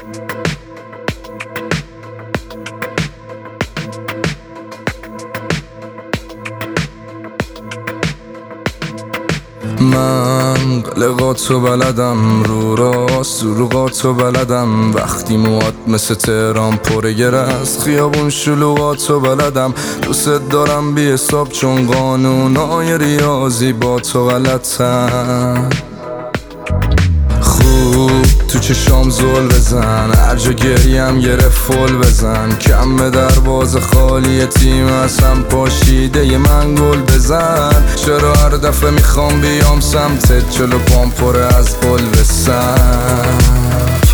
من قلقاتو بلدم، رو راست دروغاتو بلدم. وقتی موات مثل تهران پره گرست، خیابون شلوغاتو بلدم. دوست دارم بی حساب چون قانونای ریاضی با تو غلطم. خوب تو چشام زل بزن، هر جا گریم گره فل بزن. کم به دروازه خالی تیم اصلا پاشیده ی من گل بزن. چرا هر دفعه میخوام بیام سمتت، جلو پام پره از قلب سنگ؟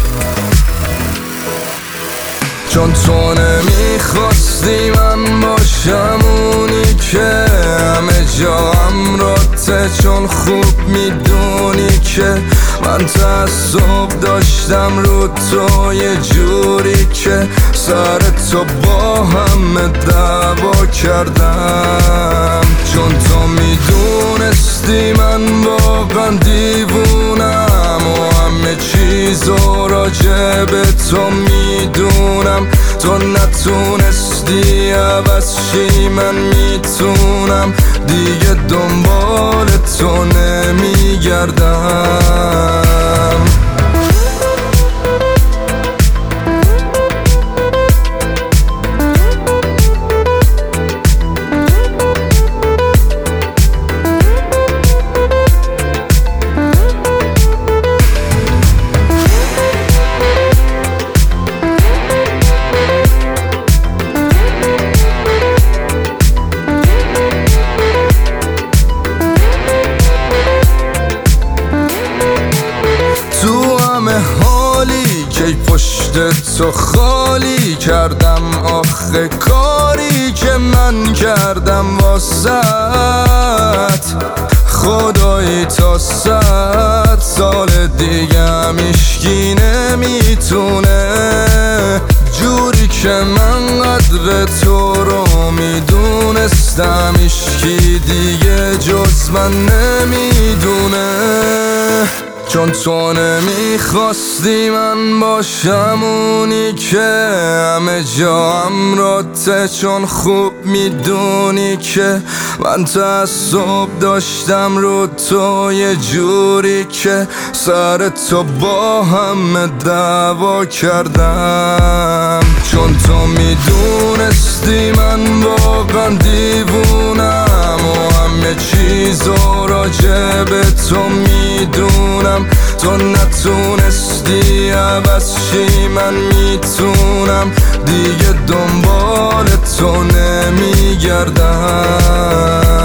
چون تو نمیخواستی من باشم اونی که همه جام راته. چون خوب میدونی که من تعصب داشتم رو تو یه جوری که سر تو با همه دعوا کردم. چون تو میدونستی من واقعا دیوونم و همه چیزو راجع به تو میدونم. تو نتونستی عوض شی، من میتونم دیگه دنبال تو نمیگردم. حالی که پشت تو خالی کردم، آخه کاری که من کردم واسط. خدایی تا 100 سال دیگه هم هیچکی نمیتونه جوری که من قدر تو رو میدونستم. هیچکی دیگه جز من نمیدونه. چون تو نمیخواستی من باشم اونی که همه جام راته. چون خوب میدونی که من تعصب داشتم رو تو یه جوری که سر تو با همه دعوا کردم. چون تو میدونستی من واقعا دیوونم و همه چیزو راجع به تو میدونم. تو نتونستی عوض شی، من میتونم دیگه دنبال تو نمیگردم.